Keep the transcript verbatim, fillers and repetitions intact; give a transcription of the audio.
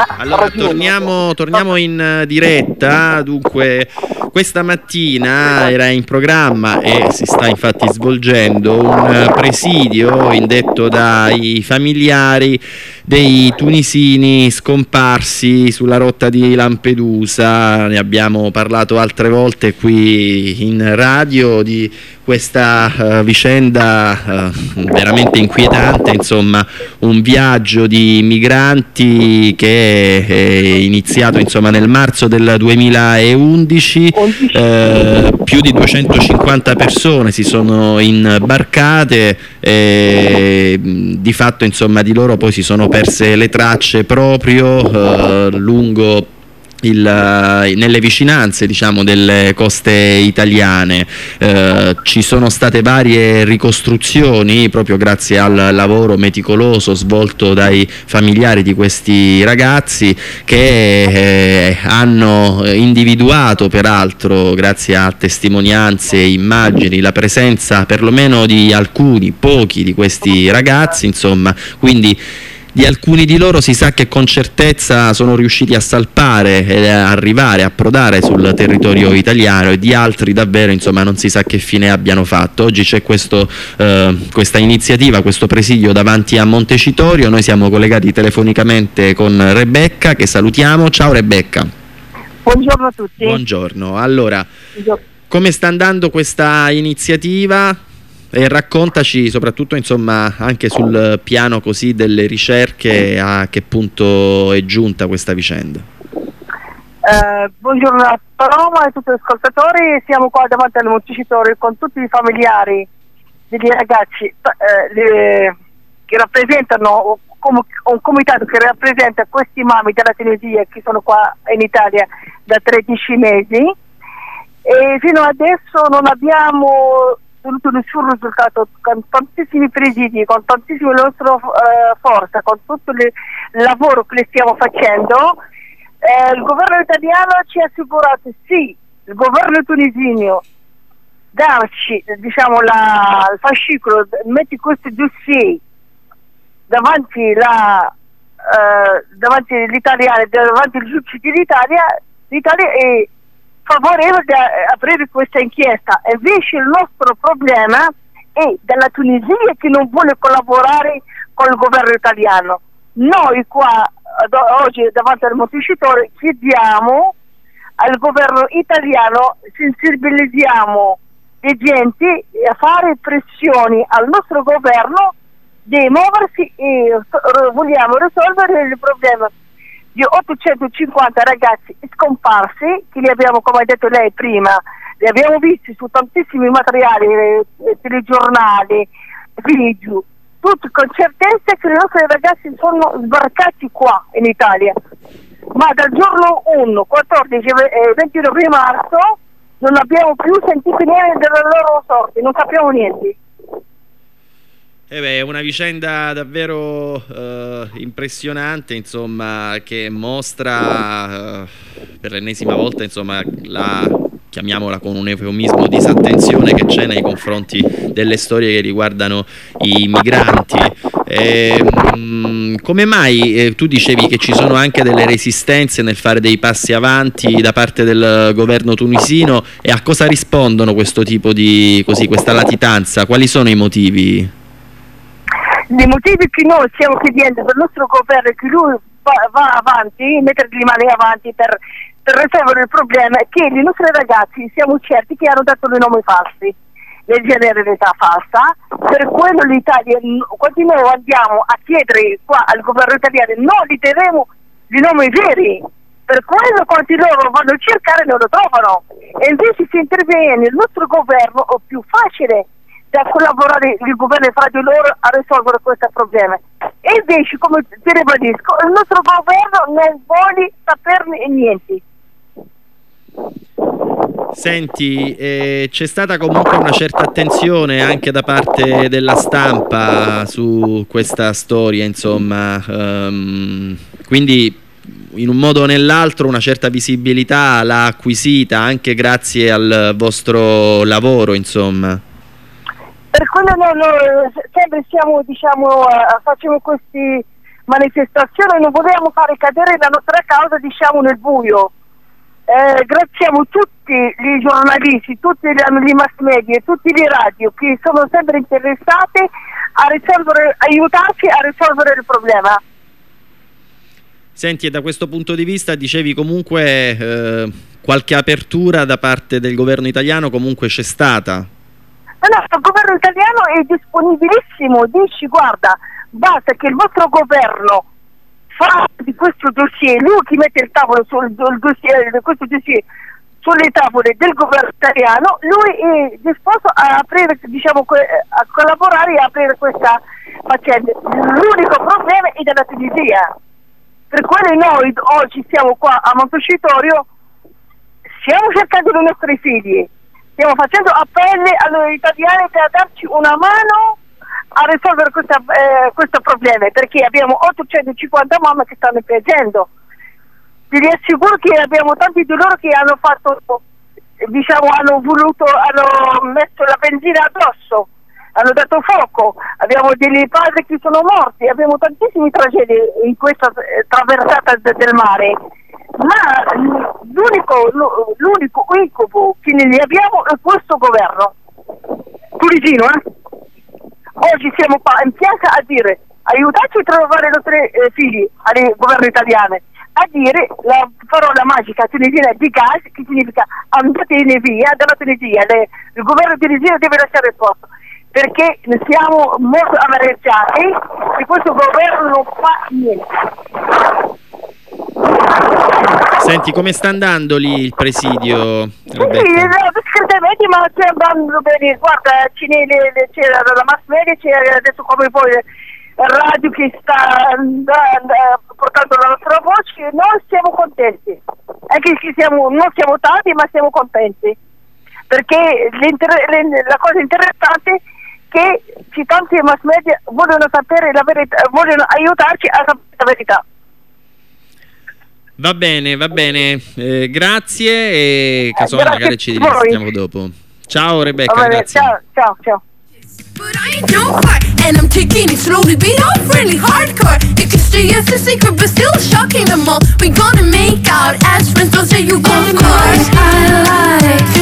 Allora torniamo, torniamo in diretta. Dunque, questa mattina era in programma e si sta infatti svolgendo un presidio indetto dai familiari dei tunisini scomparsi sulla rotta di Lampedusa. Ne abbiamo parlato altre volte qui in radio di questa uh, vicenda uh, veramente inquietante, insomma, un viaggio di migranti che è iniziato insomma nel marzo del duemilaundici. Eh, più di duecentocinquanta persone si sono imbarcate e di fatto insomma di loro poi si sono perse le tracce proprio eh, lungo Il, nelle vicinanze, diciamo, delle coste italiane. Eh, ci sono state varie ricostruzioni proprio grazie al lavoro meticoloso svolto dai familiari di questi ragazzi che eh, hanno individuato peraltro, grazie a testimonianze e immagini, la presenza perlomeno di alcuni, pochi di questi ragazzi, insomma, quindi di alcuni di loro si sa che con certezza sono riusciti a salpare e a arrivare, a approdare sul territorio italiano, e di altri davvero insomma non si sa che fine abbiano fatto. Oggi c'è questo, eh, questa iniziativa, questo presidio davanti a Montecitorio. Noi siamo collegati telefonicamente con Rebecca, che salutiamo. Ciao Rebecca. Buongiorno a tutti. Buongiorno. Allora, Buongiorno. Come sta andando questa iniziativa? E raccontaci soprattutto insomma anche sul piano così delle ricerche, a che punto è giunta questa vicenda. Eh, buongiorno a Paloma e a tutti gli ascoltatori. Siamo qua davanti al Montecitorio con tutti i familiari degli ragazzi eh, le, che rappresentano com, un comitato che rappresenta questi mami della Tunisia che sono qua in Italia da tredici mesi, e fino adesso non abbiamo ottenuto nessun risultato, con tantissimi presidi, con tantissime nostre uh, forze, con tutto le, il lavoro che le stiamo facendo. Eh, il governo italiano ci ha assicurato, sì, il governo tunisino darci, diciamo, la, il fascicolo, metti questi dossier davanti la uh, davanti l'Italia, davanti il giudice dell'Italia, l'Italia è favorevole a aprire questa inchiesta. Invece il nostro problema è della Tunisia che non vuole collaborare con il governo italiano. Noi qua oggi davanti al Montecitorio chiediamo al governo italiano, sensibilizziamo le gente a fare pressioni al nostro governo di muoversi, e vogliamo risolvere il problema di ottocentocinquanta ragazzi scomparsi, che li abbiamo, come ha detto lei prima, li abbiamo visti su tantissimi materiali, eh, telegiornali, video, tutti con certezza che i nostri ragazzi sono sbarcati qua in Italia. Ma dal giorno uno, quattordici e ventinove marzo non abbiamo più sentito niente della loro sorte, non sappiamo niente. Eh beh, è una vicenda davvero eh, impressionante, insomma, che mostra eh, per l'ennesima volta, insomma, la, chiamiamola con un eufemismo, disattenzione che c'è nei confronti delle storie che riguardano i migranti. E, mh, come mai eh, tu dicevi che ci sono anche delle resistenze nel fare dei passi avanti da parte del governo tunisino, e a cosa rispondono questo tipo di, così, questa latitanza? Quali sono i motivi? I motivi che noi stiamo chiedendo del nostro governo è che lui va, va avanti, mettere le mani avanti per, per risolvere il problema, è che i nostri ragazzi siamo certi che hanno dato i nomi falsi, le generalità falsa. Per quello l'Italia, quando noi andiamo a chiedere qua al governo italiano, noi gli daremo i nomi veri. Per quello quando loro vanno a cercare non lo trovano, e invece se interviene il nostro governo è più facile da collaborare il governo fra di loro a risolvere questo problema. E invece, come ti ribadisco, il nostro governo non vuole saperne niente. Senti, eh, c'è stata comunque una certa attenzione anche da parte della stampa su questa storia, insomma, um, quindi in un modo o nell'altro una certa visibilità l'ha acquisita anche grazie al vostro lavoro, insomma. Per quello noi, noi sempre siamo, diciamo, uh, facciamo questi manifestazione, non volevamo fare cadere la nostra causa, diciamo, nel buio. Eh, ringraziamo tutti i giornalisti, tutti gli mass media, tutti i radio che sono sempre interessati a risolvere, aiutarci a risolvere il problema. Senti, e da questo punto di vista dicevi comunque eh, qualche apertura da parte del governo italiano comunque c'è stata? No, il governo italiano è disponibilissimo, dici guarda, basta che il vostro governo fa di questo dossier, lui che mette il tavolo sul il dossier, questo dossier sulle tavole del governo italiano, lui è disposto a aprire, diciamo, a collaborare e a aprire questa faccenda. L'unico problema è della Tunisia. Per quello noi oggi siamo qua a Montecitorio, stiamo cercando i nostri figli, stiamo facendo appelli agli italiani per darci una mano a risolvere questa, eh, questo problema, perché abbiamo ottocentocinquanta mamme che stanno piangendo. Vi assicuro che abbiamo tanti di loro che hanno fatto, diciamo, hanno voluto, hanno messo la benzina addosso, hanno dato fuoco, abbiamo dei padri che sono morti, abbiamo tantissime tragedie in questa eh, traversata de- del mare, ma l'unico, l'unico incubo che ne abbiamo è questo governo tunisino. Eh? Oggi siamo qua in piazza a dire aiutateci a trovare i nostri eh, figli al governo italiano, a dire la parola magica tunisina di gas, che significa andatene via dalla Tunisia. Le, il governo tunisino deve lasciare il posto, perché siamo molto amareggiati e questo governo non fa niente. Senti, come sta andando lì il presidio? Sì, no, discretamente, ma sta andando bene. Guarda, c'era la mass media, c'è adesso come poi il radio che sta andando, portando la nostra voce. Noi siamo contenti, anche se siamo, non siamo tanti, ma siamo contenti, perché la cosa interessante è che tanti mass media vogliono sapere la verità, vogliono aiutarci a sapere la verità. Va bene, va bene, eh, grazie e casomai magari ci risentiamo dopo. Ciao Rebecca, bene, grazie. Ciao, ciao, ciao. But I ain't no fight, and I'm taking it slowly, beat up really hardcore. It can stay as a secret, but still shocking them all. We gonna make out as friends, don't say you go. Of course I like